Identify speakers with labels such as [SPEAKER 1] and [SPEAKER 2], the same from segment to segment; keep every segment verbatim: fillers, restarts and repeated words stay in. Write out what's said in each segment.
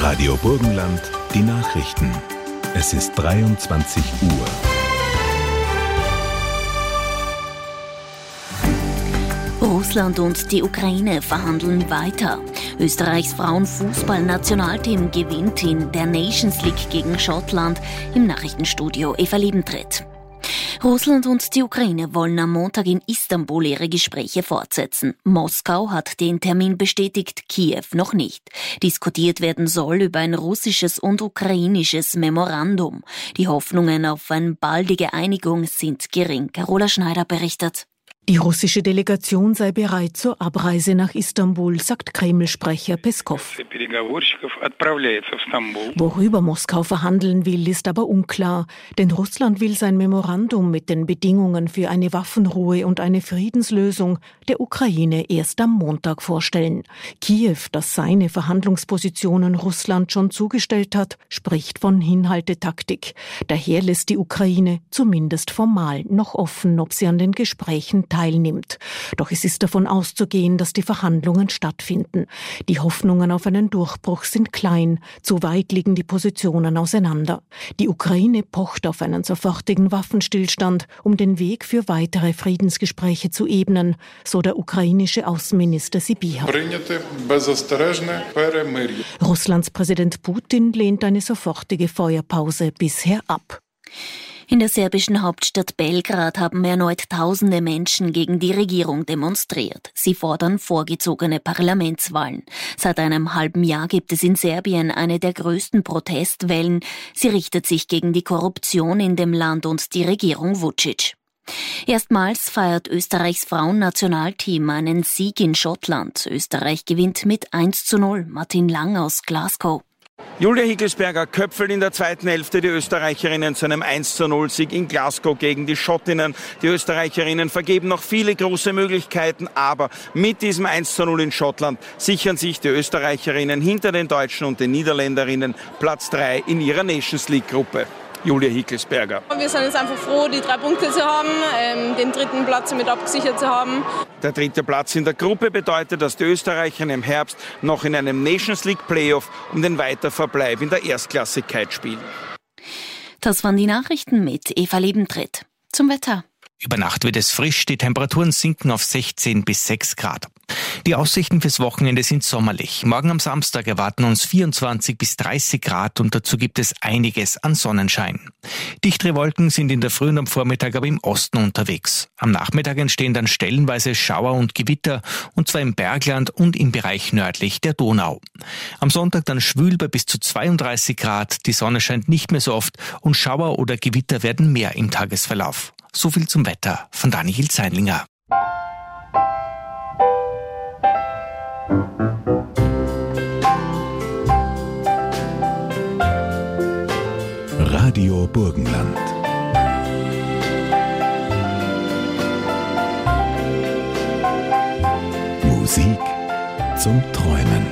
[SPEAKER 1] Radio Burgenland, die Nachrichten. Es ist dreiundzwanzig Uhr.
[SPEAKER 2] Russland und die Ukraine verhandeln weiter. Österreichs Frauenfußballnationalteam gewinnt in der Nations League gegen Schottland. Im Nachrichtenstudio Eva Liebentritt. Russland und die Ukraine wollen am Montag in Istanbul ihre Gespräche fortsetzen. Moskau hat den Termin bestätigt, Kiew noch nicht. Diskutiert werden soll über ein russisches und ukrainisches Memorandum. Die Hoffnungen auf eine baldige Einigung sind gering. Carola Schneider berichtet.
[SPEAKER 3] Die russische Delegation sei bereit zur Abreise nach Istanbul, sagt Kreml-Sprecher Peskow. Worüber Moskau verhandeln will, ist aber unklar, denn Russland will sein Memorandum mit den Bedingungen für eine Waffenruhe und eine Friedenslösung der Ukraine erst am Montag vorstellen. Kiew, das seine Verhandlungspositionen Russland schon zugestellt hat, spricht von Hinhaltetaktik. Daher lässt die Ukraine zumindest formal noch offen, ob sie an den Gesprächen teilnimmt. Doch es ist davon auszugehen, dass die Verhandlungen stattfinden. Die Hoffnungen auf einen Durchbruch sind klein, zu weit liegen die Positionen auseinander. Die Ukraine pocht auf einen sofortigen Waffenstillstand, um den Weg für weitere Friedensgespräche zu ebnen, so der ukrainische Außenminister Sybiha. Russlands Präsident Putin lehnt eine sofortige Feuerpause bisher ab.
[SPEAKER 2] In der serbischen Hauptstadt Belgrad haben erneut tausende Menschen gegen die Regierung demonstriert. Sie fordern vorgezogene Parlamentswahlen. Seit einem halben Jahr gibt es in Serbien eine der größten Protestwellen. Sie richtet sich gegen die Korruption in dem Land und die Regierung Vučić. Erstmals feiert Österreichs Frauennationalteam einen Sieg in Schottland. Österreich gewinnt mit eins zu null. Martin Lang aus Glasgow.
[SPEAKER 4] Julia Hickelsberger köpfelt in der zweiten Hälfte die Österreicherinnen zu einem eins zu null Sieg in Glasgow gegen die Schottinnen. Die Österreicherinnen vergeben noch viele große Möglichkeiten, aber mit diesem eins zu null in Schottland sichern sich die Österreicherinnen hinter den Deutschen und den Niederländerinnen Platz drei in ihrer Nations League Gruppe. Julia Hickelsberger.
[SPEAKER 5] Wir sind jetzt einfach froh, die drei Punkte zu haben, ähm, den dritten Platz mit abgesichert zu haben.
[SPEAKER 4] Der dritte Platz in der Gruppe bedeutet, dass die Österreicher im Herbst noch in einem Nations League Playoff um den Weiterverbleib in der Erstklassigkeit spielen.
[SPEAKER 2] Das waren die Nachrichten mit Eva Liebentritt. Zum Wetter.
[SPEAKER 6] Über Nacht wird es frisch, die Temperaturen sinken auf sechzehn bis sechs Grad. Die Aussichten fürs Wochenende sind sommerlich. Morgen am Samstag erwarten uns vierundzwanzig bis dreißig Grad und dazu gibt es einiges an Sonnenschein. Dichtere Wolken sind in der Früh und am Vormittag aber im Osten unterwegs. Am Nachmittag entstehen dann stellenweise Schauer und Gewitter, und zwar im Bergland und im Bereich nördlich der Donau. Am Sonntag dann schwül bei bis zu zweiunddreißig Grad, die Sonne scheint nicht mehr so oft und Schauer oder Gewitter werden mehr im Tagesverlauf. So viel zum Wetter von Daniel Zeinlinger.
[SPEAKER 1] Radio Burgenland. Musik zum Träumen.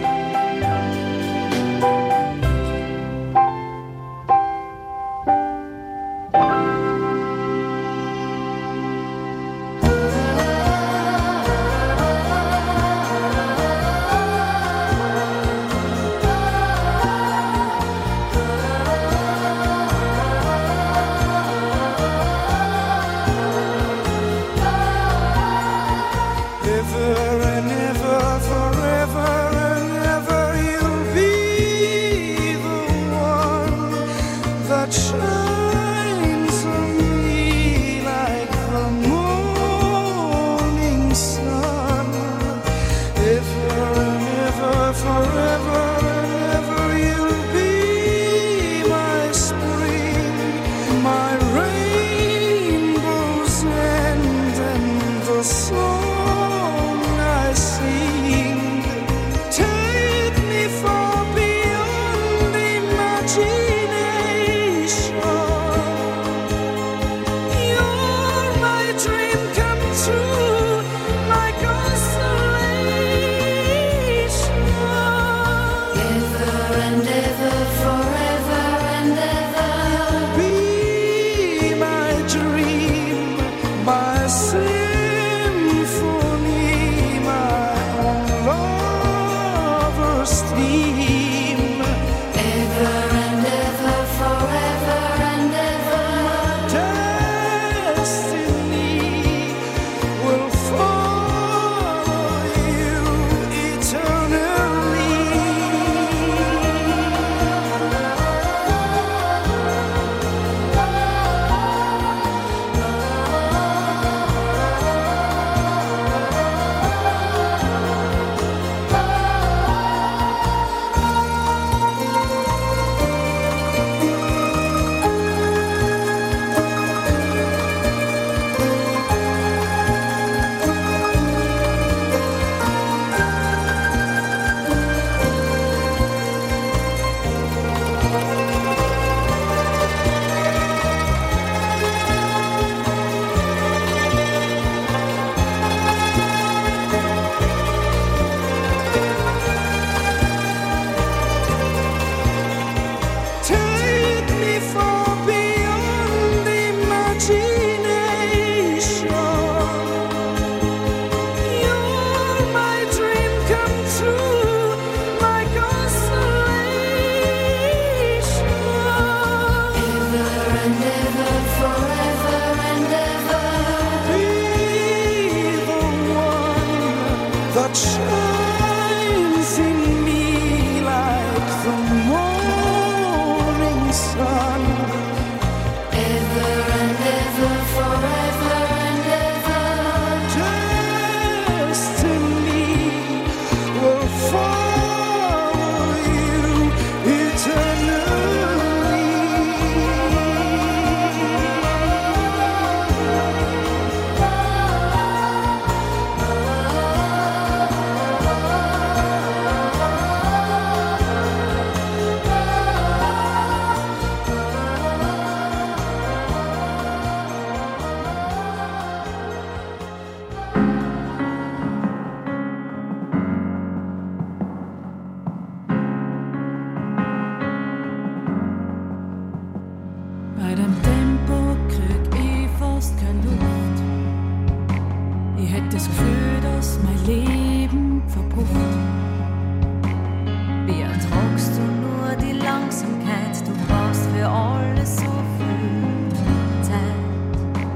[SPEAKER 7] verpufft. Wie ertragst du nur die Langsamkeit? Du brauchst für alles so viel Zeit.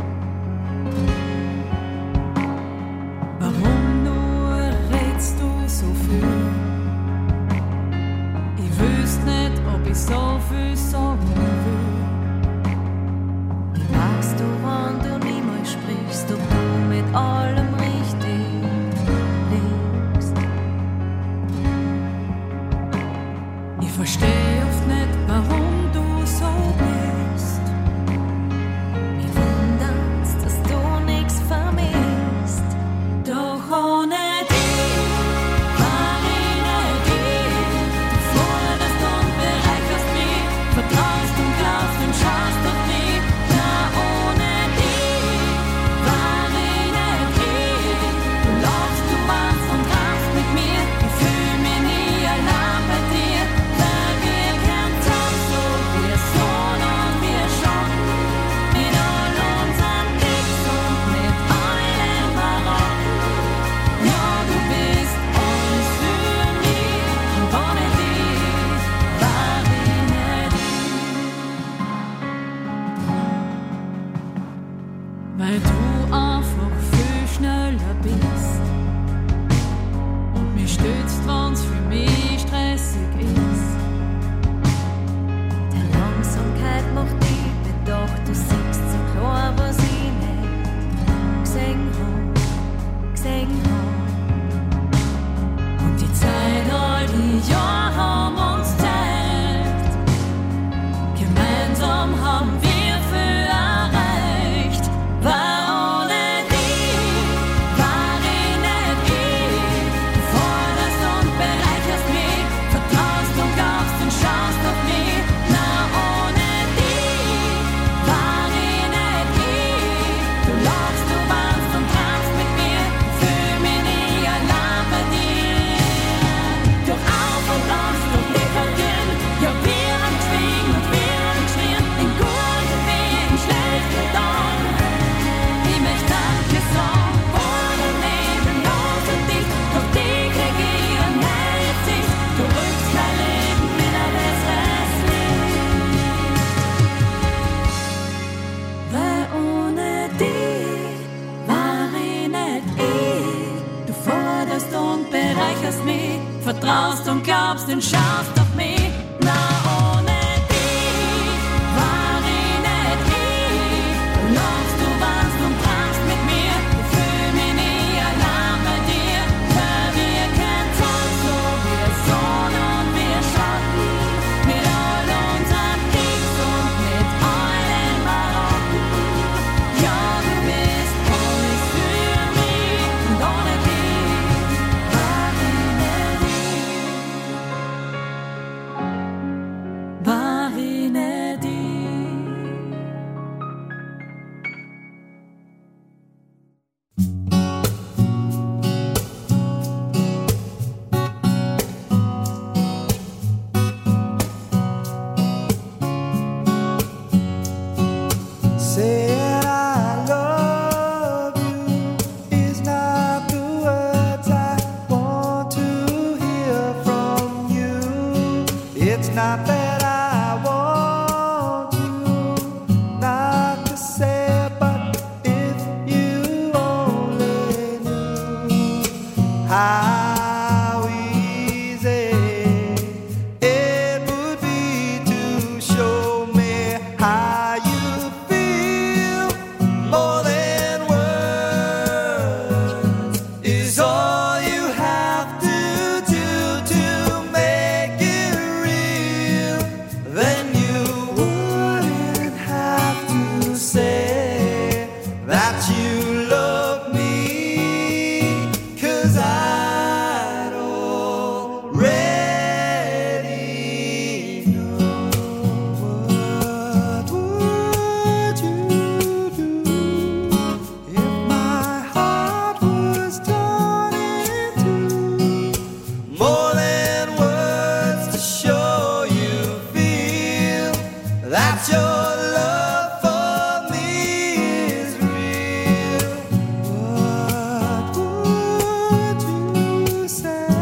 [SPEAKER 7] Warum nur redst du so viel? Ich wüsst nicht, ob ich so viel sagen will. Weißt du, wann du niemals sprichst, ob du mit allem richtig liegst? Ich versteh oft nicht, warum du so bist. Mich wundert's, dass du nix vermisst. Doch ohne dich war ich nicht ich. Du forderst und bereicherst mich, vertraust und glaubst und schaust auf mich. Na, ohne dich war ich nicht ich. Du lachst, du weinst und tanzt mit mir. Ich fühl mich nie allein bei dir, weil wir kein Tanz so wir Sonne und wir Schatten. Mit all unseren Ticks und mit allen Barocken. Ja, du bist alles für mich und ohne dich war ich nicht ich. Weil du einfach viel schneller bist und mich stützt, wenn's für mich stressig ist. Der Langsamkeit macht dich bedacht, du siehst so klar, was ich nicht gesehen hab, gesehen hab. Und die Zeit, all die Jahre haben uns zeigt, gemeinsam haben wir viel erreicht. Weil ohne dich war ich nicht ich. Du forderst und bereicherst mich, vertraust und glaubst und schaust auf mich. Na, ohne dich war ich nicht ich. Du lachst, du weinst und tanzt mit mir, fühl mich nie allein bei dir. Durch Auf und Ab, durch dich und Gehen, ja, wir haben geschwiegen und wir haben geschrien, in guten wie in schlechten Tagen. Ich möchte Danke sagen, ohne Leben, ohne dich, durch dich krieg ich eine neue Sicht. Du rückst mein Leben in ein besseres Licht. Weil ohne dich war ich nicht ich. Du forderst und bereicherst mich, vertraust und glaubst und schaust auf mich. Na, ohne dich war ich nicht ich. Du lachst, du weinst und tanzt mit mir. Ich fühl mich nie allein bei dir, weil wir kein Tanz so wir Sonne und wir Schatten. Mit all unseren Ticks und mit allen Barocken. Ja, du bist alles für mich und ohne dich war ich nicht ich. War ich nicht ich.
[SPEAKER 8] Saying I love you is not the words I want to hear from you. It's not that I want you not to say, but if you only knew how easy it would be to show me how you feel. More than words is all you have to do to make it real. Then you wouldn't have to say that you love me, 'cause I'd already know. What would you do if my heart was torn in two? More than words to show you feel that your love for me is real. What would you say?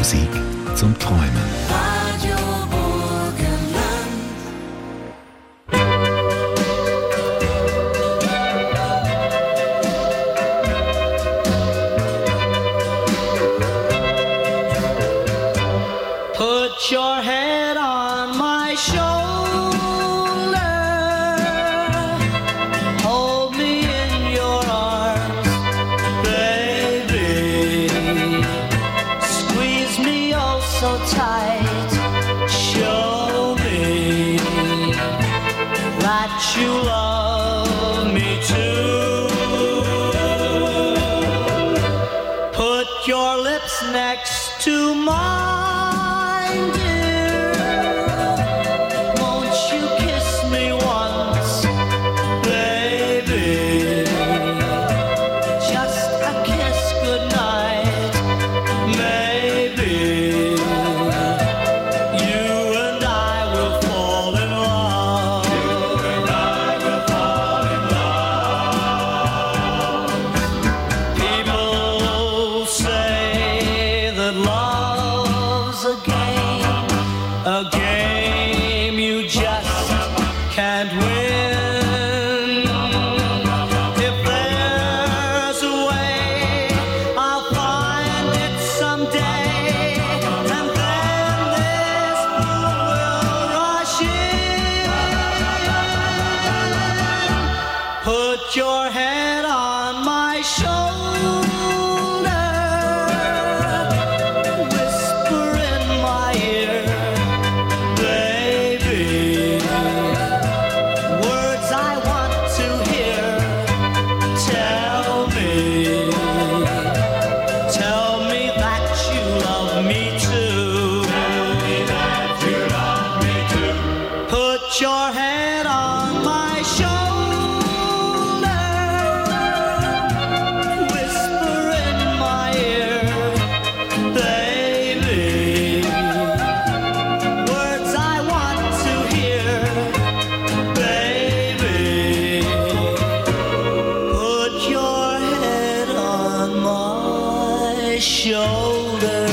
[SPEAKER 1] Musik zum Träumen.
[SPEAKER 7] Radio Burgenland.
[SPEAKER 9] Put your head on my shoulder. Hold me in your arms, baby. Squeeze me oh so tight. Show me that you love me too. Put your lips next to mine, dear. Won't you kiss me once, baby? Just a kiss goodnight, maybe. You and I will fall in love. You and I will fall in love. People say that love's a game, a game you just can't win. If there's a way, I'll find it someday, and then this fool will rush in. Put your head on my shoulder. Whisper in my ear, baby. Words I want to hear. Tell me, tell me that you love me too. Tell me that you love me too. Put your head on my shoulder. Whisper in my ear, baby. Words I want to hear, baby. Put your head on my shoulder.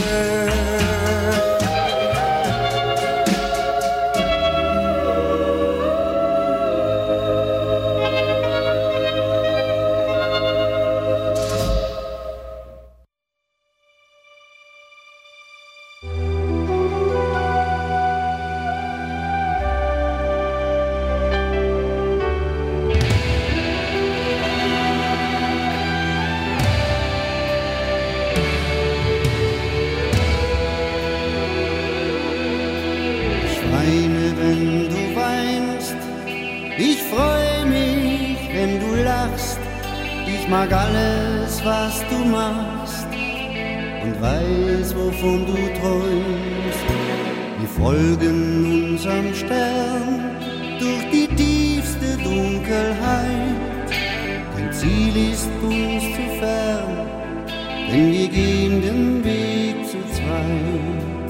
[SPEAKER 8] Ich weine, wenn du weinst. Ich freue mich, wenn du lachst. Ich mag alles, was du machst und weiß, wovon du träumst. Wir folgen unserem Stern durch die tiefste Dunkelheit. Dein Ziel ist uns zu fern, denn wir gehen den Weg zu zweit.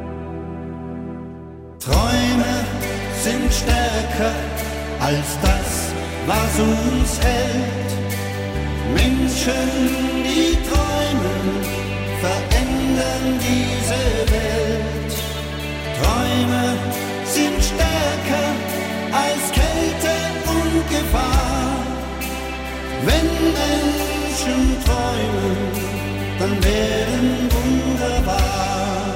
[SPEAKER 8] Träume sind stärker als das, was uns hält. Menschen, die träumen, verändern diese Welt. Träume sind stärker als Kälte und Gefahr. Wenn Menschen träumen, dann werden Wunder wahr.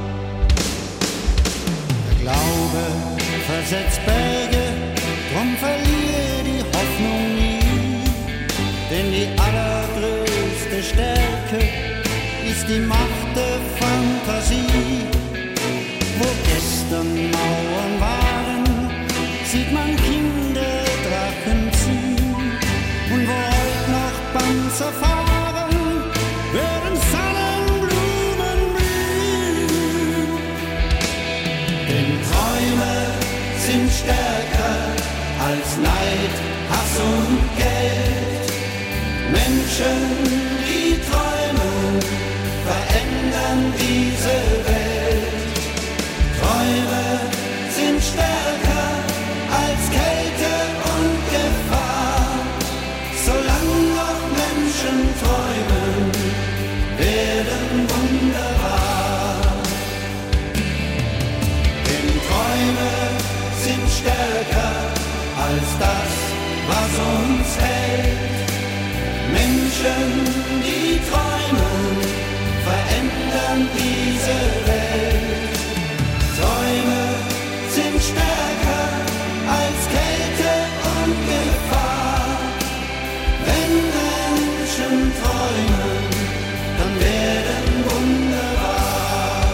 [SPEAKER 8] Der Glaube versetzt Berge, drum verliere die Hoffnung nie. Denn die allergrößte Stärke ist die Macht der Fantasie. Wo gestern Mauern waren, sieht man Kinder Drachen ziehen. Und wo heute noch Panzer fahren, werden Sonnenblumen blühen. Denn Träume sind stärker als Neid, Hass und Geld. Menschen, die träumen, verändern diese Welt. Träume sind stärker als Kälte und Gefahr. Solange noch Menschen träumen, werden Wunder wahr. uns hält. Menschen, die träumen, verändern diese Welt. Träume sind stärker als Kälte und Gefahr. Wenn Menschen träumen, dann werden Wunder wahr.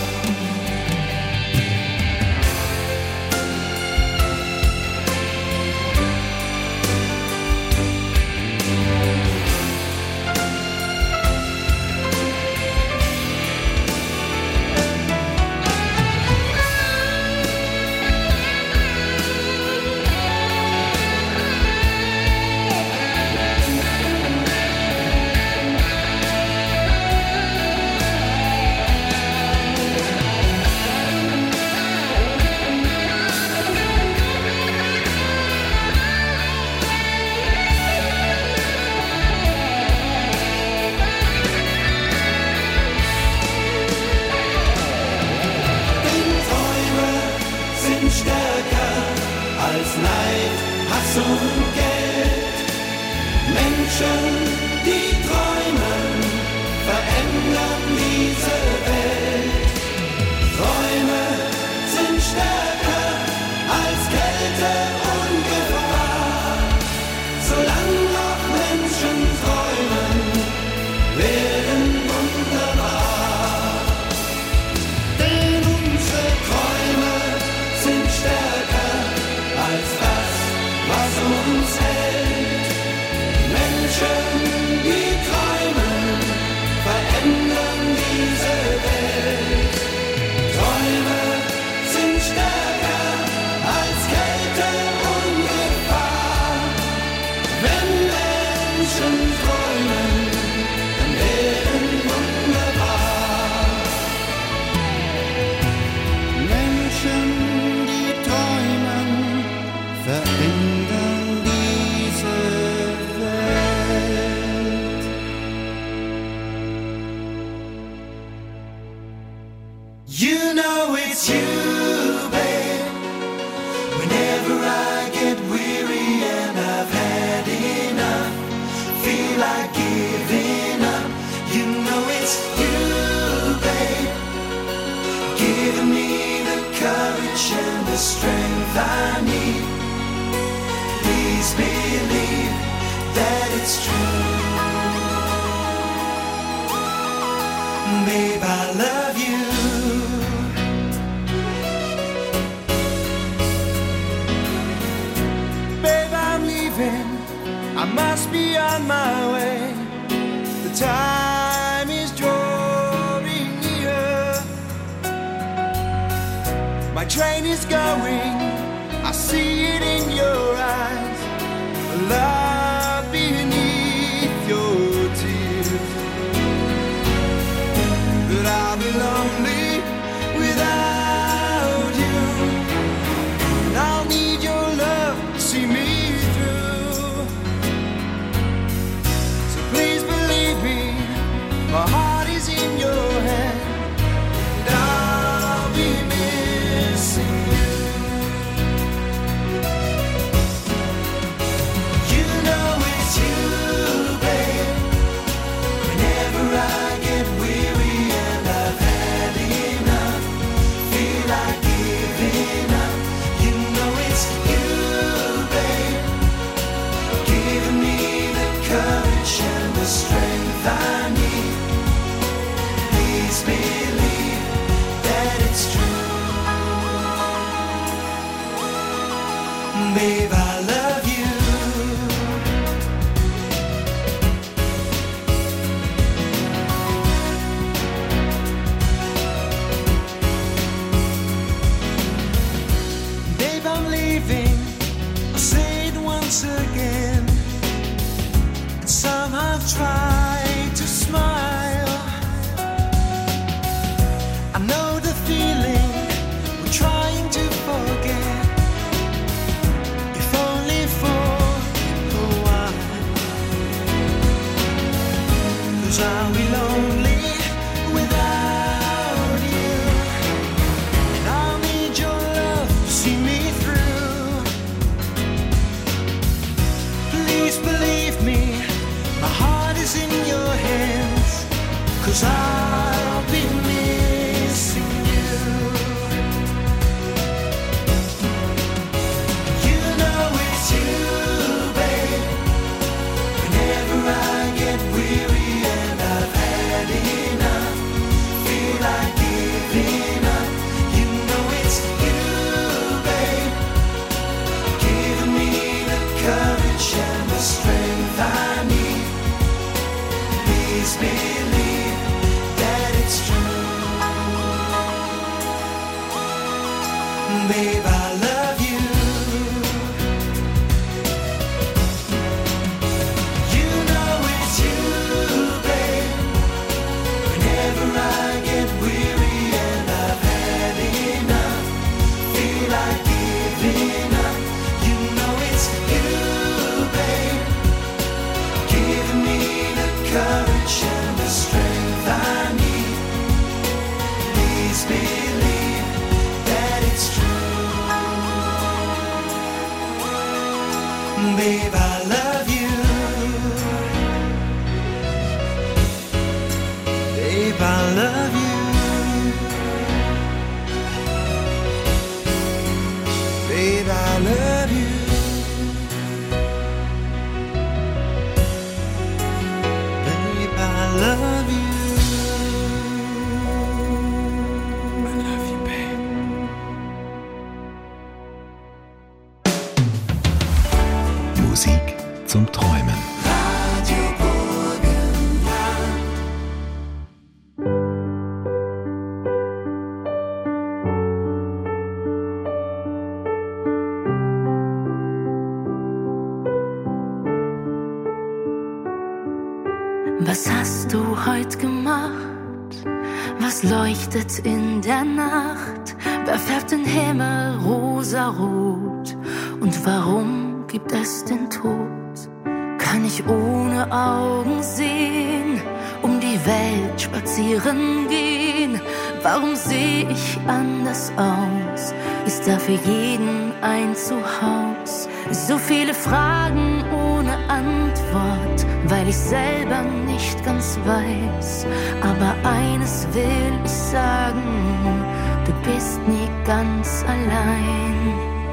[SPEAKER 8] Und Geld. Menschen, die träumen, verändern diese Welt. Träume sind stärker als Kälte und Gefahr. Solange noch Menschen träumen, werden Wunder wahr. Denn unsere Träume sind stärker als das, was uns hält. Menschen, die träumen, verändern diese Welt. Träume sind stärker als Kälte und Gefahr. Wenn Menschen träumen, dann werden Wunder wahr. Menschen, die träumen, verändern diese Welt. You know it's you, babe. Whenever I get weary and I've had enough, feel like giving up. You know it's you, babe. Giving me the courage and the strength I need. Please believe that it's true. Babe, I love you. Babe, I'm leaving. I must be on my way. The time is drawing near. My train is going. I see it in your eyes, love beneath your tears. But I'll be lonely without you, and I'll need your love to see me through. So please believe me, my heart is in your hand, and I'll be missing you. Strength I need. Please believe that it's true. Babe, I love you. Babe, I'm leaving. I'll say it once again. Somehow try to smile. I know the feeling we're trying to forget. If only Babe, I love you. You know it's you, babe. Whenever I get weary and I've had enough, feel like giving up, you know it's you, babe. Giving me the courage and the strength I need. Please believe that it's true. Babe, I love you. Babe, I love you. Babe, I love you. Babe, I love you. I love you, babe.
[SPEAKER 1] Musik zum Träumen.
[SPEAKER 8] Radio Burgenland.
[SPEAKER 7] Was hast du heute gemacht? Was leuchtet in der Nacht? Wer färbt den Himmel rosarot? Und warum gibt es den Tod? Kann ich ohne Augen sehen, um die Welt spazieren gehen? Warum sehe ich anders aus? Ist da für jeden ein Zuhause? So viele Fragen ohne Antwort, weil ich selber nicht ganz weiß. Aber eines will ich sagen, du bist nie ganz allein.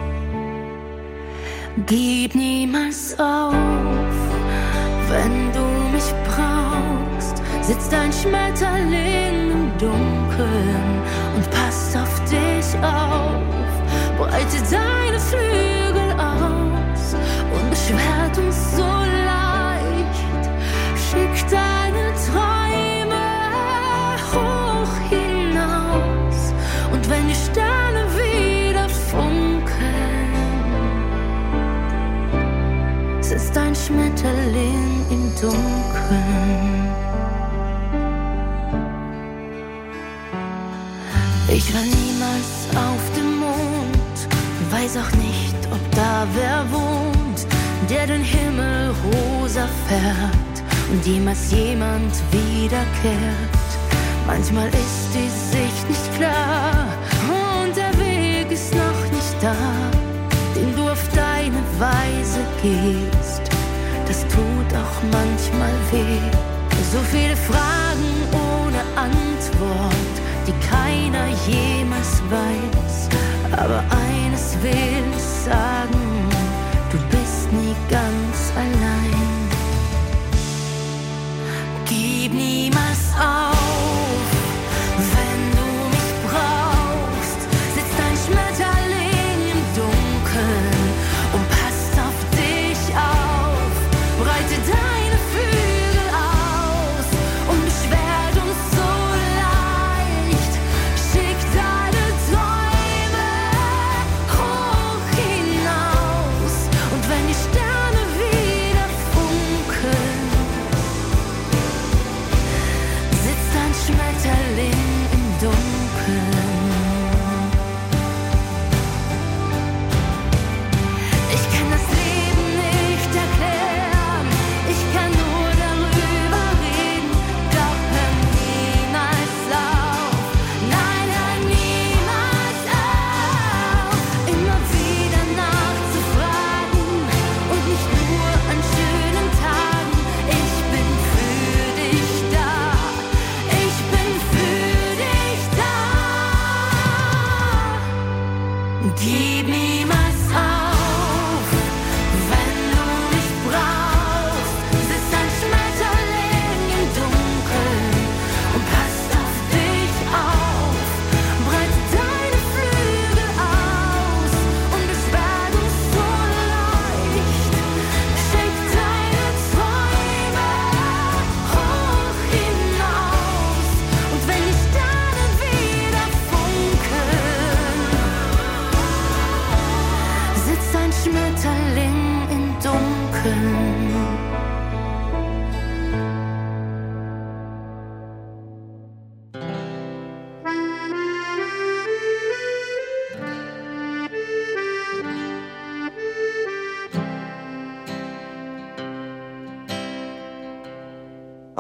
[SPEAKER 7] Gib niemals auf, wenn du mich brauchst. Sitzt ein Schmetterling im Dunkeln und passt auf dich auf. Breite deine Flügel aus und beschwert uns so leicht. Schick deine Träume hoch hinaus. Und wenn die Sterne wieder funkeln, sitzt ein Schmetterling im Dunkeln. Ich war niemals auf dem Mond, weiß auch nicht, ob da wer wohnt, der den Himmel rosa färbt und jemals jemand wiederkehrt. Manchmal ist die Sicht nicht klar und der Weg ist noch nicht da, den du auf deine Weise gehst. Das tut auch manchmal weh. So viele Fragen ohne Antwort, die keiner jemals weiß. Aber eines will ich sagen, du bist nie ganz allein. Gib niemals auf, wenn du mich brauchst. Sitzt ein Schmetterling im Dunkeln und passt auf dich auf. Breite deine Flügel aus und beschwert uns so leicht. Schick deine Träume hoch hinaus. Und wenn die Sterne wieder funkeln, sitzt ein Schmetterling im Dunkeln. Ich kann das Leben nicht erklären, ich kann nur darüber reden, doch hör niemals auf, nein, hör niemals auf, immer wieder nachzufragen und nicht nur an schönen Tagen. Ich bin für dich da, ich bin für dich da.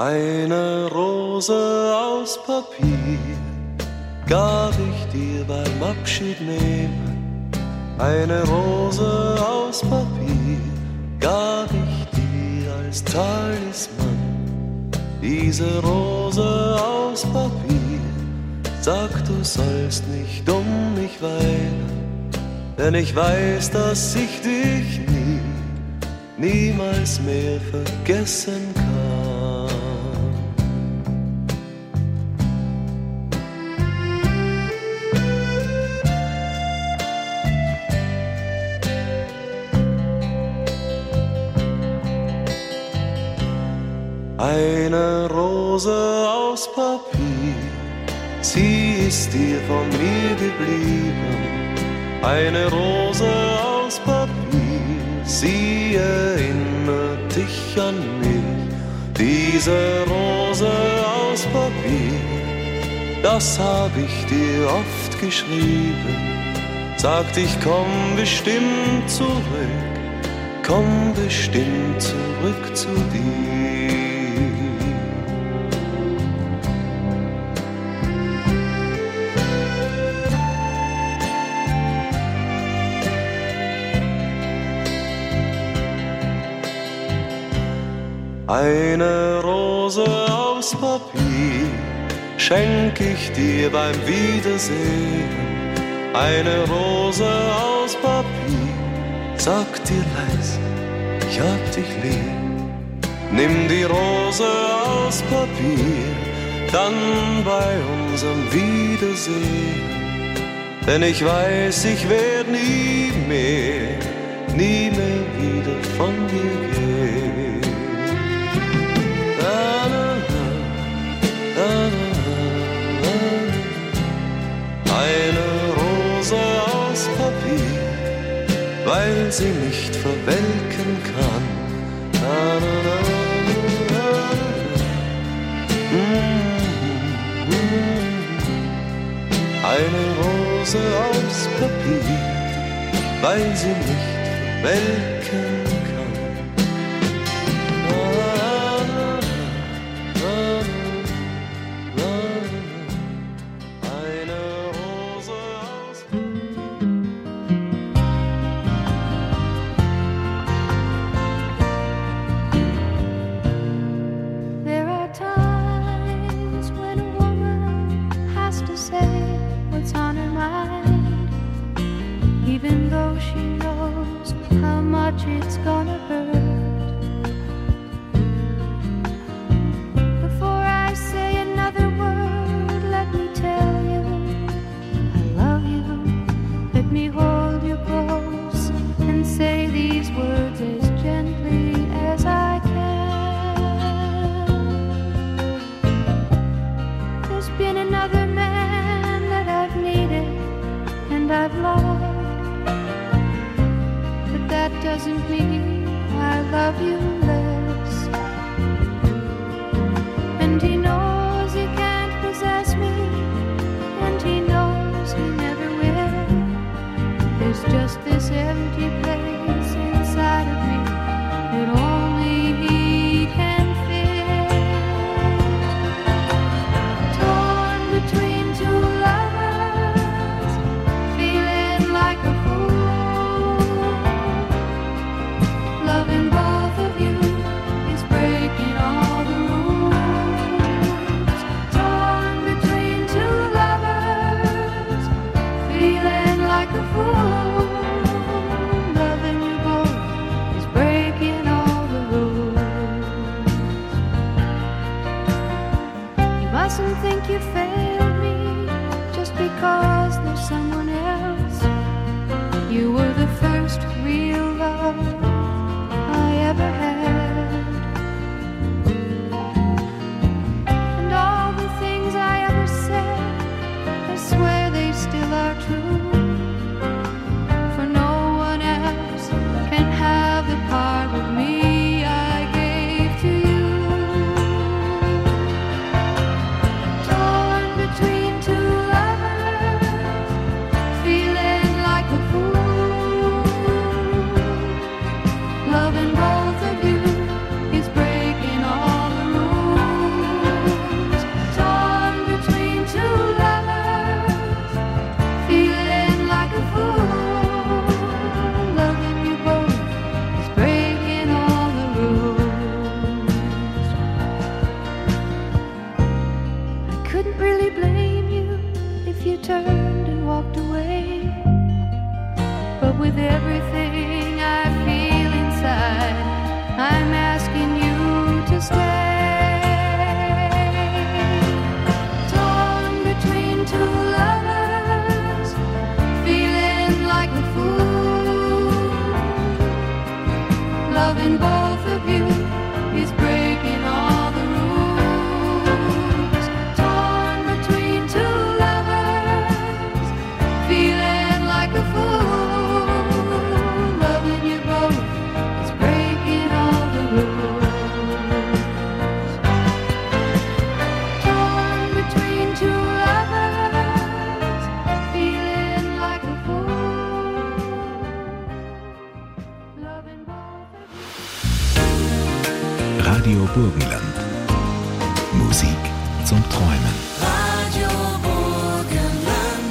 [SPEAKER 10] Eine Rose aus Papier gab ich dir beim Abschied nehmen. Eine Rose aus Papier gab ich dir als Talisman. Diese Rose aus Papier sagt, du sollst nicht um mich weinen, denn ich weiß, dass ich dich nie, niemals mehr vergessen kann. Eine Rose aus Papier, sie ist dir von mir geblieben. Eine Rose aus Papier, sie erinnert dich an mich. Diese Rose aus Papier, das hab ich dir oft geschrieben. Sagt, ich komm bestimmt zurück, komm bestimmt zurück zu dir. Eine Rose aus Papier schenk ich dir beim Wiedersehen. Eine Rose aus Papier, sag dir leis, ich hab dich lieb. Nimm die Rose aus Papier, dann bei unserem Wiedersehen. Denn ich weiß, ich werd nie mehr, nie mehr wieder von dir gehen. Eine Rose aus Papier, weil sie nicht verwelken kann. Eine Rose aus Papier, weil sie nicht verwelken kann.
[SPEAKER 11] It's gonna hurt. Before I say another word, let me tell you I love you. Let me hold you close and say these words as gently as I can. There's been another man that I've needed and I've loved. That doesn't mean I love you less. And he knows he can't possess me, and he knows he never will. There's just this empty place inside of me that only he can fill. Torn between two lovers, feeling like a fool. Loving both of you is breaking all the rules. Torn between two lovers, feeling like a fool. Loving you both is breaking all the rules. You mustn't think you failed me just because there's someone else. You were the first real love I ever had, and all the things I ever said, I swear they still are true. For no one else can have the part of me I gave to you. Torn between two lovers, couldn't really blame you if you turned and walked away. But with everything I feel inside, I'm asking you to stay. Torn between two lovers, feeling like a fool. Loving both of you is breaking all the rules. Torn between two lovers, feeling like a fool. Loving you both is breaking all the rules. Torn between two lovers, feeling like a fool. Loving both of you.
[SPEAKER 1] Radio Burgenland. Musik zum Träumen.
[SPEAKER 7] Radio Burgenland.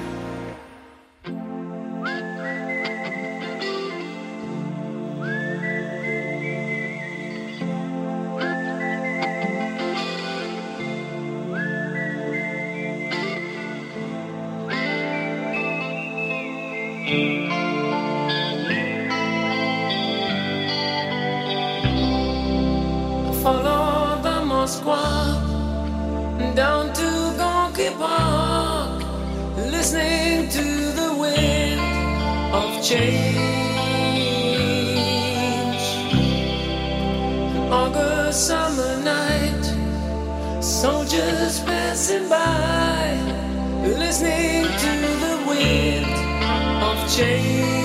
[SPEAKER 12] Follow the Moskwa down to Gonky Park, listening to the wind of change. August summer night, soldiers passing by, listening to the wind of change.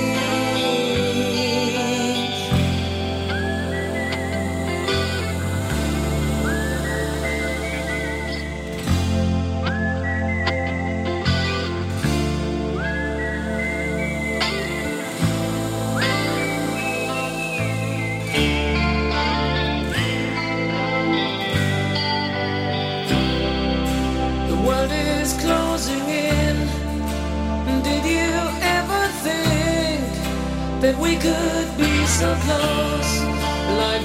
[SPEAKER 12] The world is closing in. Did you ever think that we could be so close, like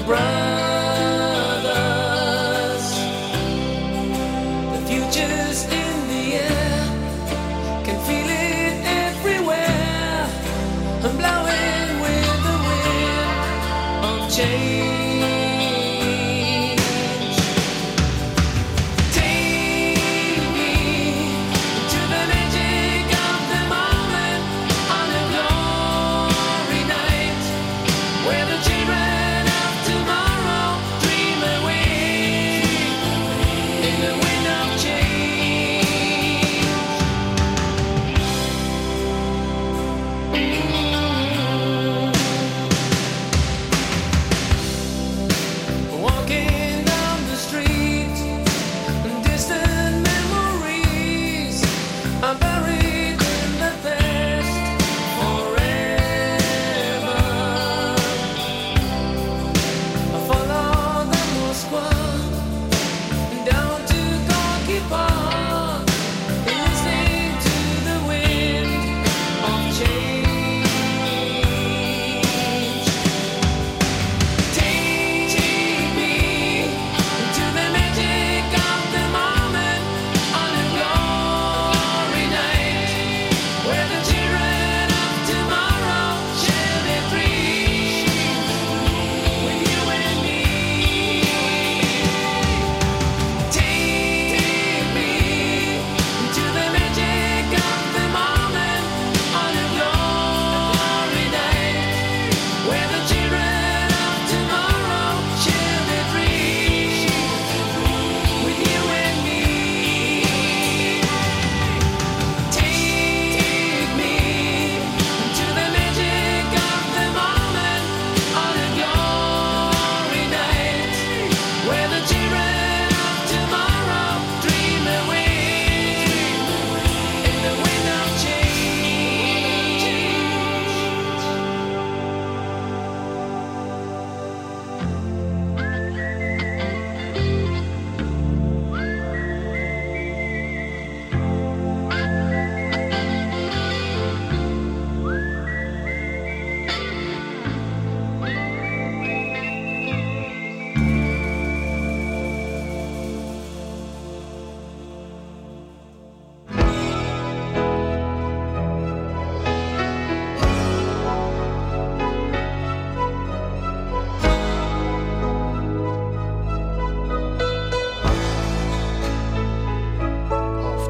[SPEAKER 12] brothers? The future's in the air, can feel it everywhere. I'm blowing with the wind of change. Take me to the magic of the moment on a glory night, where the children of tomorrow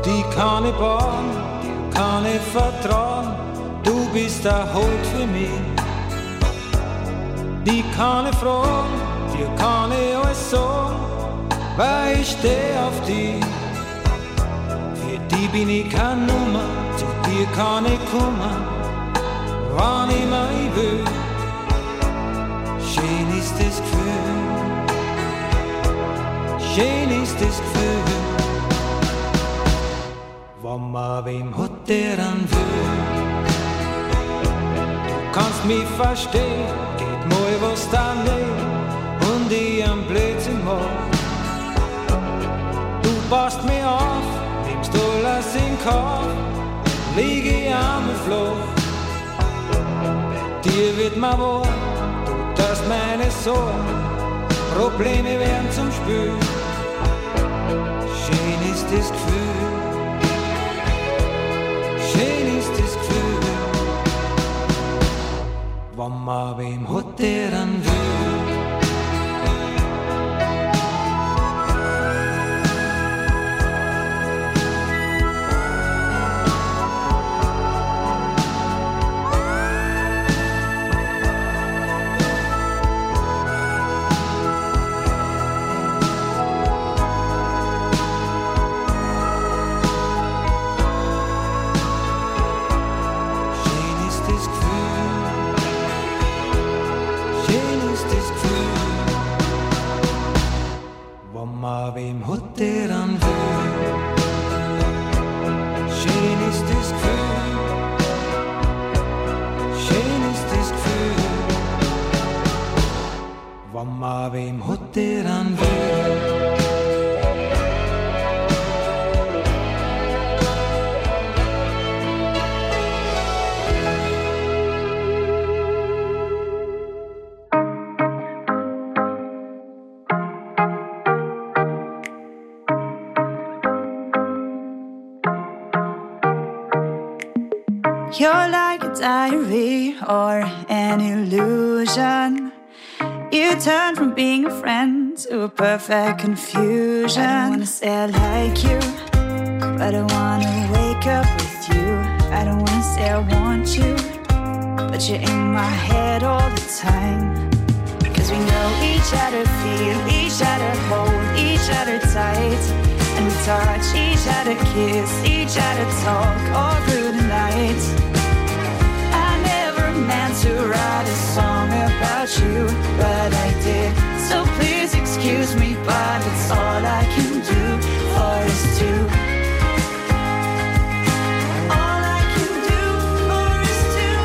[SPEAKER 13] die kann ich bauen, die kann ich vertrauen, du bist der Halt für mich. Die kann ich fragen, dir kann ich alles sagen, weil ich steh auf die. Für die bin ich keine Nummer, zu dir kann ich kommen, wann immer ich will. Schön ist das Gefühl, schön ist das Gefühl, wenn man wem hat, der an will. Du kannst mich verstehen, geht mal was daneben und ich am Blödsinn mach. Du passt mir auf, nimmst alles in Kauf, lieg ich einmal flach. Bei dir wird mir wahr, du tust meine Sorgen, Probleme werden zum Spül. Schön ist das Gefühl, schön ist das Gefühl, wenn man wem hat, der an will. Wem hat der an will? Schön ist das Gefühl, schön ist das Gefühl, wenn man wem hat der an will.
[SPEAKER 14] You're like a diary or an illusion. You turn from being a friend to a perfect confusion. I don't wanna say I like you, but I wanna wake up with you. I don't wanna say I want you, but you're in my head all the time. Cause we know each other, feel each other, hold each other tight. And we touch each other, kiss each other, talk all through the night. I never meant to write a song about you, but I did. So please excuse me, but it's all I can do for us two. All I can do for us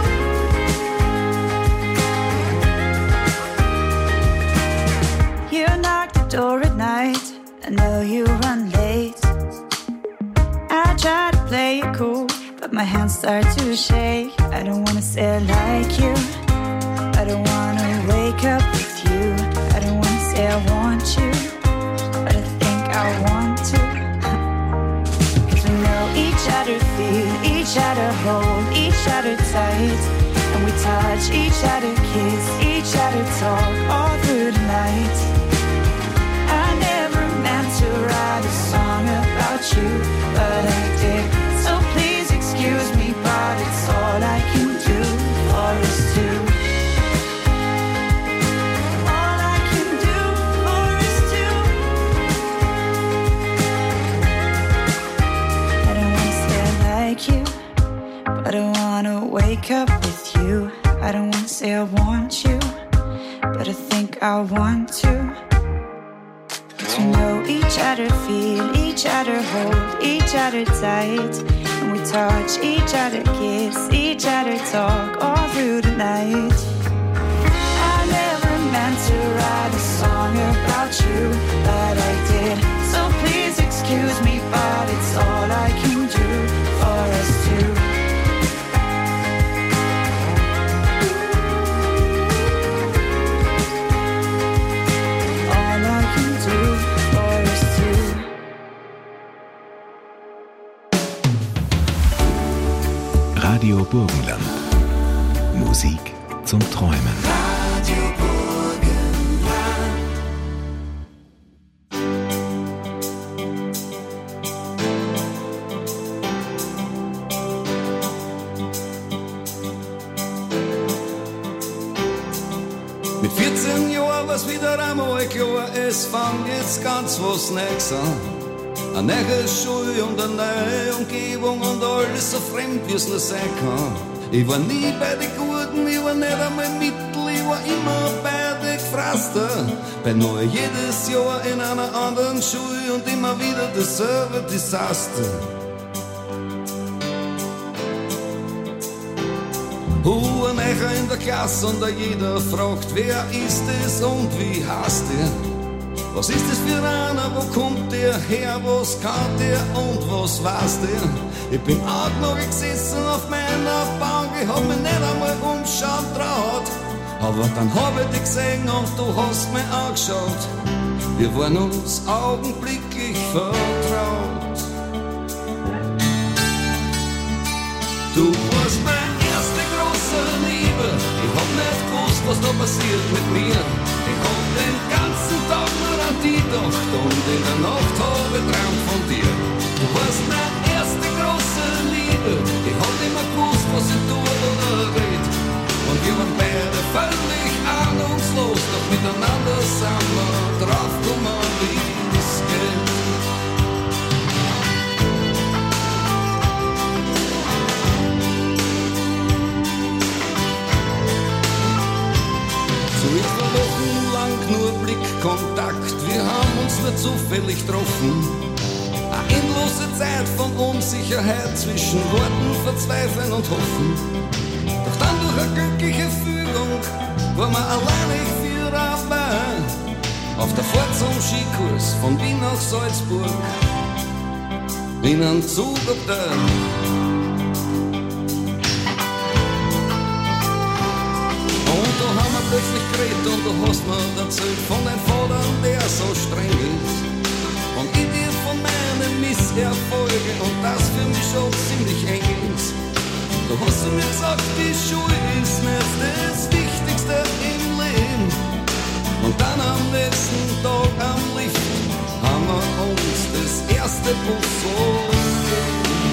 [SPEAKER 14] two. You knock the door at night, I know you run late. I try to play it cool, but my hands start to shake. I don't wanna say I like you, I don't wanna wake up with you. I don't wanna say I want you, but I think I want to. Cause we know each other, feel each other, hold each other tight. And we touch each other, kiss each other, talk all through the night. I never meant to write a song about you, but I did. So please excuse me, but it's all I can do for us two. All I can do for us two. I don't wanna say I like you, but I wanna wake up with you. I don't wanna say I want you, but I think I want to. We know each other, feel each other, hold each other tight. And we touch each other, kiss each other, talk all through the night. I never meant to write a song about you, but I did. So please excuse me, but it's all I can do for us two. All I can do for us two.
[SPEAKER 1] Radio Burgenland. Musik zum Träumen.
[SPEAKER 8] Radio Burgenland.
[SPEAKER 15] was wieder einmal klar, es fängt jetzt ganz was Neues an. Eine neue Schule und eine neue Umgebung und alles so fremd, wie es nur sein kann. Ich war nie bei den Guten, ich war nicht einmal Mittel, ich war immer bei den Gefrasten. Bei neu jedes Jahr in einer anderen Schule und immer wieder dasselbe Desaster. Hohe Necher in der Klasse und jeder fragt, wer ist es und wie heißt der? Was ist es für einer, wo kommt der her, was kann der und was weiß der? Ich bin auch noch gesessen auf meiner Bank, ich hab mich nicht einmal umschauen traut. Aber dann hab ich dich gesehen und du hast mich angeschaut. Wir waren uns augenblicklich vertraut. Du warst meine erste große Liebe. Ich hab nicht gewusst, was da passiert mit mir. Ich hab den ganzen Tag nur an die gedacht und in der Nacht hab ich träumt von dir. Du warst meine erste große Liebe. Ich hab immer gewusst, was ich tue oder red. Und wir waren beide völlig ahnungslos, doch miteinander sind wir draufgekommen, wie es geht. Zuerst war wochenlang nur Blickkontakt, wir haben uns nur zufällig getroffen. Eine endlose Zeit von Unsicherheit zwischen Worten, Verzweifeln und Hoffen. Doch dann durch eine glückliche Fügung waren wir alleinig für dabei. Auf der Fahrt zum Skikurs von Wien nach Salzburg, in einem Zugabteil. Und da haben wir plötzlich geredet und du hast mir erzählt von deinem Vater, der so streng ist. Und ich dir von meinen Misserfolgen und das für mich schon ziemlich eng ist. Du hast mir gesagt, die Schule ist nicht das Wichtigste im Leben. Und dann am nächsten Tag am Licht haben wir uns das erste Buch so gegeben.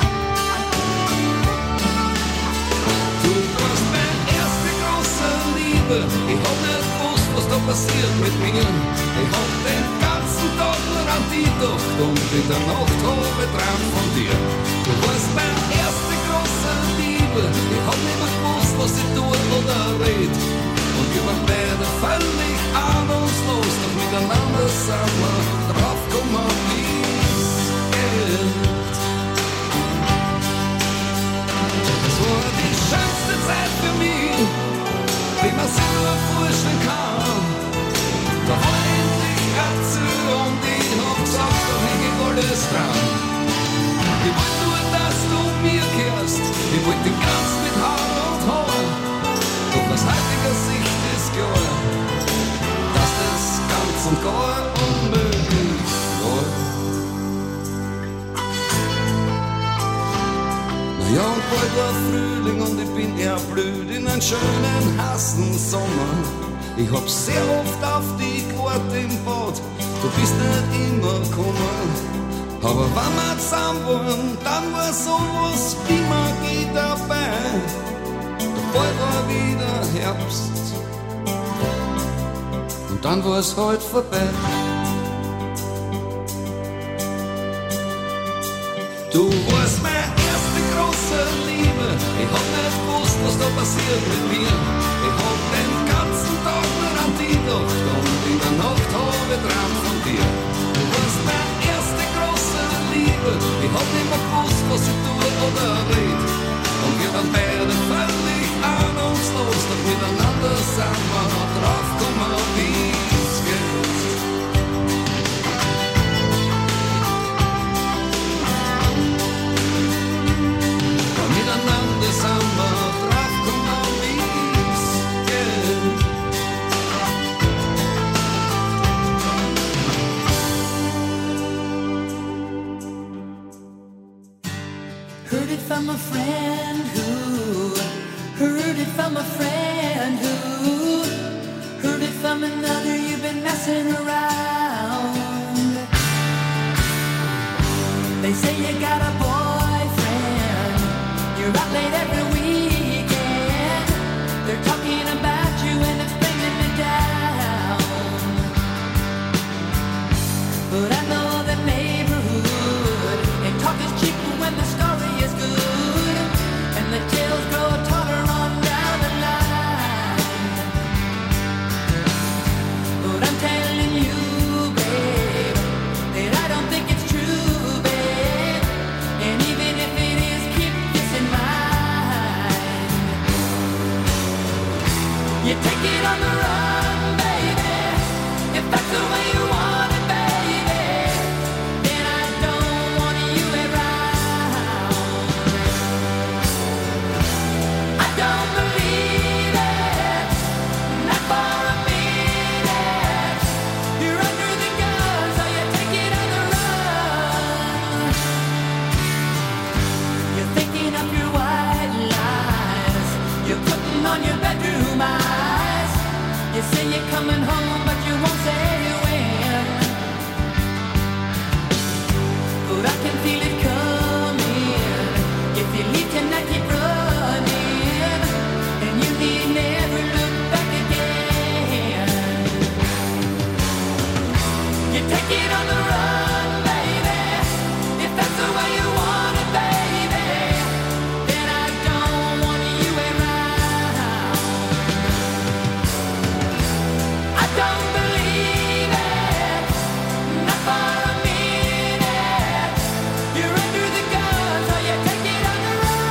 [SPEAKER 15] Du warst meine erste große Liebe. Ich hab nicht gewusst, was da passiert mit mir. Ich hab den ganzen Tag nur an die gedacht und in der Nacht hab ich träumt von dir. Du warst meine erste große Liebe. Ich hab nicht mehr gewusst, was ich tue oder red. Und wir waren beide völlig ahnungslos, doch miteinander sind wir draufgekommen, wie es geht. Das war die schönste Zeit für mich, die man sich nur vorstellen kann. Da war endlich Herzl und ich hab gesagt, da häng ich alles dran. Ich wollte nur, dass du mir gehörst. Ich wollte dich ganz mit Haar und Haar. Doch aus heutiger Sicht ist klar, dass das ganz und gar unmöglich war. Na ja, und bald war Frühling und ich bin erblüht in einen schönen, heißen Sommer. Ich hab sehr oft auf dich gewartet im Bad. Du bist nicht immer gekommen. Aber wenn wir zusammen waren, dann war sowas wie Magie dabei. Doch bald war wieder Herbst und dann war es halt vorbei. Du warst meine erste große Liebe. Ich hab nicht gewusst, was da passiert mit mir. Ich hab den ganzen Tag nur an die gedacht und in der Nacht hab ich träumt von dir. Du warst meine erste große Liebe. Ich hab nicht mehr gewusst, was ich tue oder red. Und wir waren beide völlig ahnungslos, doch miteinander sind wir draufgekommen, wie es geht. Und miteinander sind wir draufgekommen, wie es geht.
[SPEAKER 7] Heard it from a friend who heard it from a friend who heard it from another. You've been messing around. They say you got a boyfriend. You're out late every weekend. They're talking about you and it's bringing me down.
[SPEAKER 12] say you're coming home, but you won't say when. But I can feel it coming. If you leave tonight, keep running, and you need never look back again. You take it on the run, baby, if that's the way you want it, baby. Then I don't want you around. I don't believe it, not for a minute. You're under the gun, so you take it on the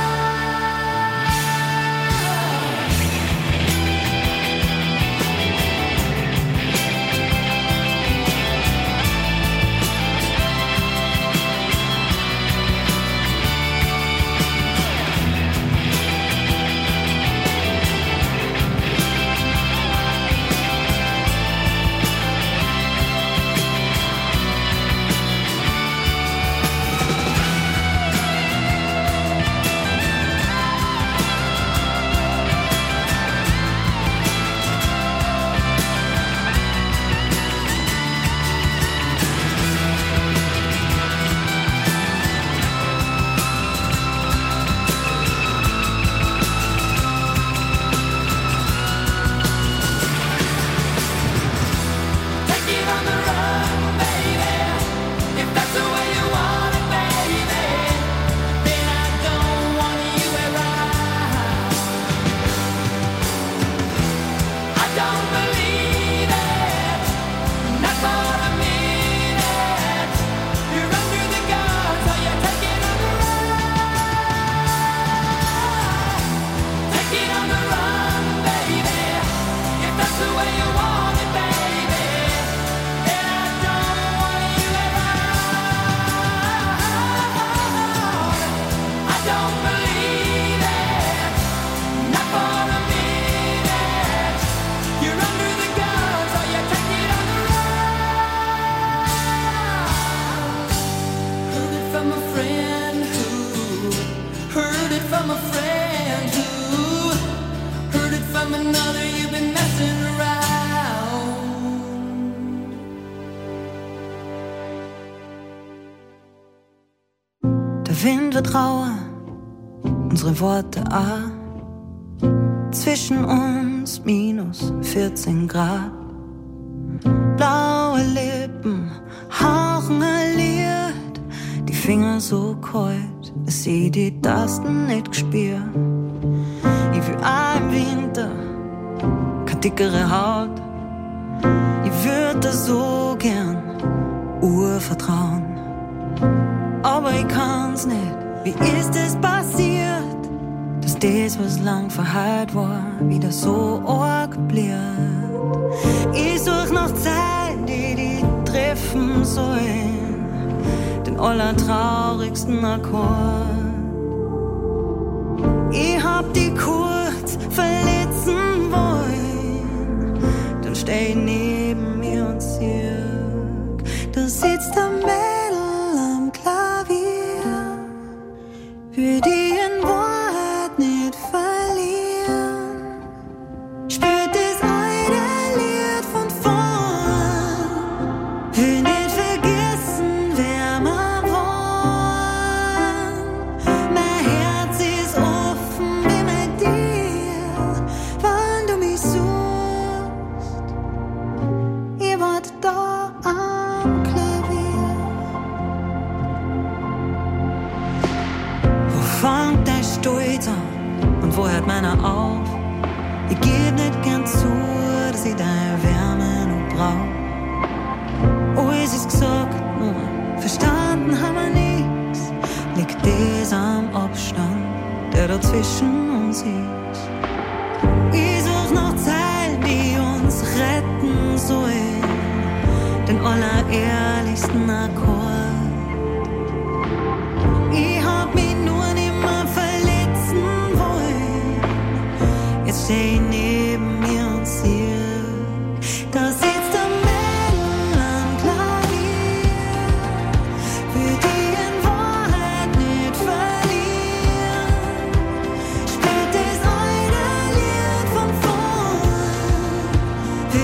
[SPEAKER 16] Wind wird rauer, unsere Worte A. Zwischen uns minus vierzehn Grad. Blaue Lippen hauchen erliert, die Finger so kalt, dass sie die Tasten nicht gespürt. Ich will auch im Winter keine dickere Haut. Ich würde so gern urvertrauen. Aber ich kann's nicht. Wie ist es passiert, dass das, was lang verheilt war, wieder so arg blieb? Ich such nach Zeit, die die treffen sollen, den allertraurigsten Akkord. Ich hab die kurz verletzen wollen, dann steh ich neben mir und sag, da sitzt der Mädel am Klavier, für die ein Wort nicht verlieren. Spürt das alte Lied von vorn, will nicht vergessen, wer wir waren. Mein Herz ist offen wie mit dir, wann du mich suchst. Ich warte da am Klavier. Wo fängt der Stolz an und wo hört meiner auf? Ich geb nicht gern zu, dass ich deine Wärme noch brauch. Alles ist gesagt, nur verstanden haben wir nix. Liegt das am Abstand, der da zwischen uns ist. Ich such noch Zeilen, die uns retten sollen, den allerehrlichsten Akkord. Ich hab mich nur nimmer verletzen wollen. Jetzt steh ich neben mir und seh, da sitzt der Mädel am Klavier, für die in Wahrheit nicht verlieren. Spürt das alte Lied von vorn,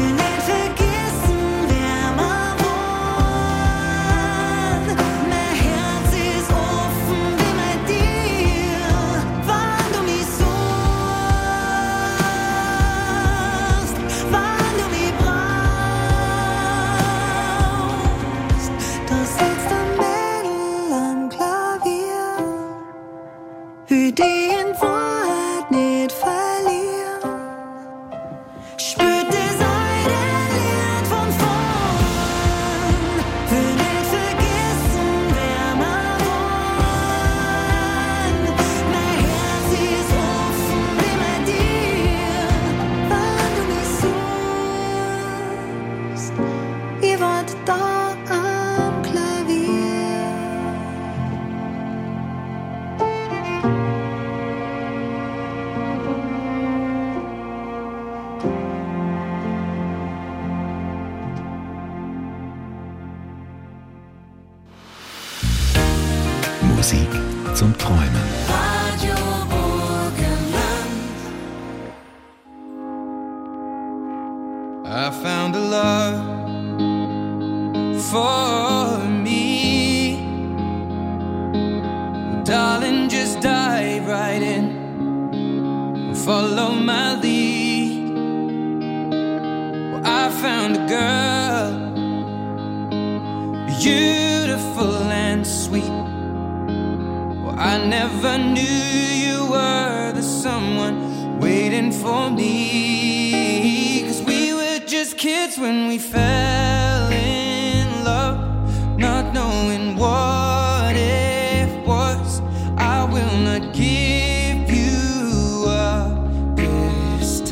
[SPEAKER 16] mit die in Wahrheit nicht verlieren. Spürt die Seite Lied von vorn, will nicht vergessen, wer man war. Mein Herz ist offen wie bei dir, wenn du mich suchst. Ich warte da am Klavier.
[SPEAKER 1] Musik zum Träumen.
[SPEAKER 12] Radio Burgenland.
[SPEAKER 8] I found a love for me. Darling, just dive right in and follow my lead. Well, I found a girl, beautiful and sweet. Well, I never knew you were the someone waiting for me. 'Cause we were just kids when we fell in love, not knowing what it was. I will not give you up this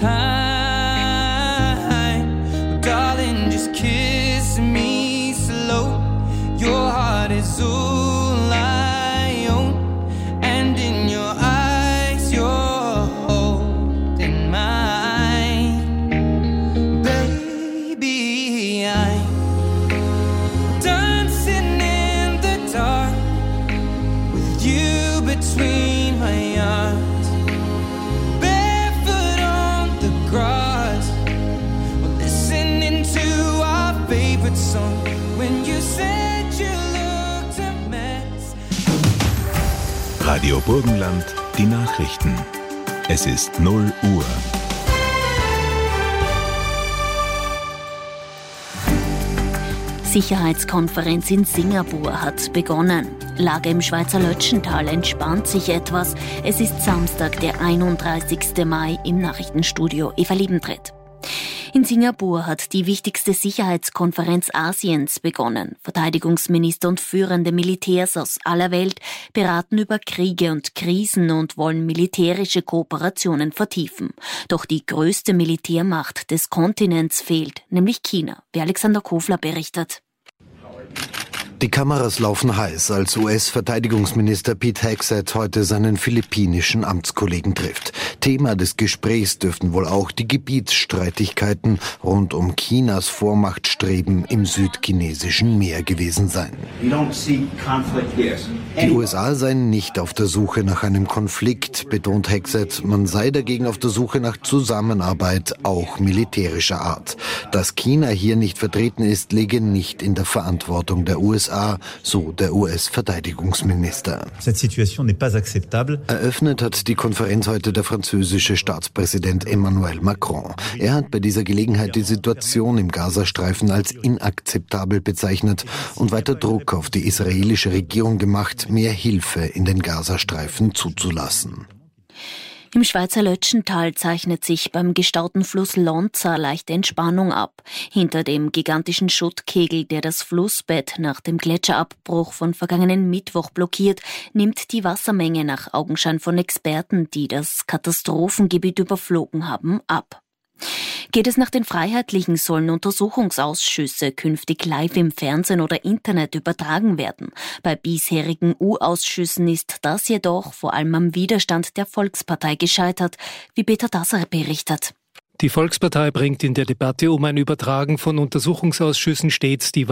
[SPEAKER 8] time. Darling, just kiss me slow. Your heart is all I own, and in your eyes you're holding mine. Baby, I'm dancing in the dark with you between my arms, barefoot on the grass. We're listening to our favorite song. When you said you looked a mess.
[SPEAKER 1] Radio Burgenland, die Nachrichten. Es ist null Uhr.
[SPEAKER 2] Sicherheitskonferenz in Singapur hat begonnen. Lage im Schweizer Lötschental entspannt sich etwas. Es ist Samstag, der einunddreißigste Mai, im Nachrichtenstudio Eva Liebentritt. In Singapur hat die wichtigste Sicherheitskonferenz Asiens begonnen. Verteidigungsminister und führende Militärs aus aller Welt beraten über Kriege und Krisen und wollen militärische Kooperationen vertiefen. Doch die größte Militärmacht des Kontinents fehlt, nämlich China, wie Alexander Kofler berichtet.
[SPEAKER 17] Die Kameras laufen heiß, als U S-Verteidigungsminister Pete Hegseth heute seinen philippinischen Amtskollegen trifft. Thema des Gesprächs dürften wohl auch die Gebietsstreitigkeiten rund um Chinas Vormachtstreben im südchinesischen Meer gewesen sein. Die U S A seien nicht auf der Suche nach einem Konflikt, betont Hegseth. Man sei dagegen auf der Suche nach Zusammenarbeit, auch militärischer Art. Dass China hier nicht vertreten ist, liege nicht in der Verantwortung der U S A, so der U S-Verteidigungsminister. Eröffnet hat die Konferenz heute der französische Staatspräsident Emmanuel Macron. Er hat bei dieser Gelegenheit die Situation im Gazastreifen als inakzeptabel bezeichnet und weiter Druck auf die israelische Regierung gemacht, mehr Hilfe in den Gazastreifen zuzulassen.
[SPEAKER 2] Im Schweizer Lötschental zeichnet sich beim gestauten Fluss Lonza leichte Entspannung ab. Hinter dem gigantischen Schuttkegel, der das Flussbett nach dem Gletscherabbruch von vergangenen Mittwoch blockiert, nimmt die Wassermenge nach Augenschein von Experten, die das Katastrophengebiet überflogen haben, ab. Geht es nach den Freiheitlichen, sollen Untersuchungsausschüsse künftig live im Fernsehen oder Internet übertragen werden. Bei bisherigen U-Ausschüssen ist das jedoch vor allem am Widerstand der Volkspartei gescheitert, wie Peter Dasser berichtet.
[SPEAKER 18] Die Volkspartei bringt in der Debatte um ein Übertragen von Untersuchungsausschüssen stets die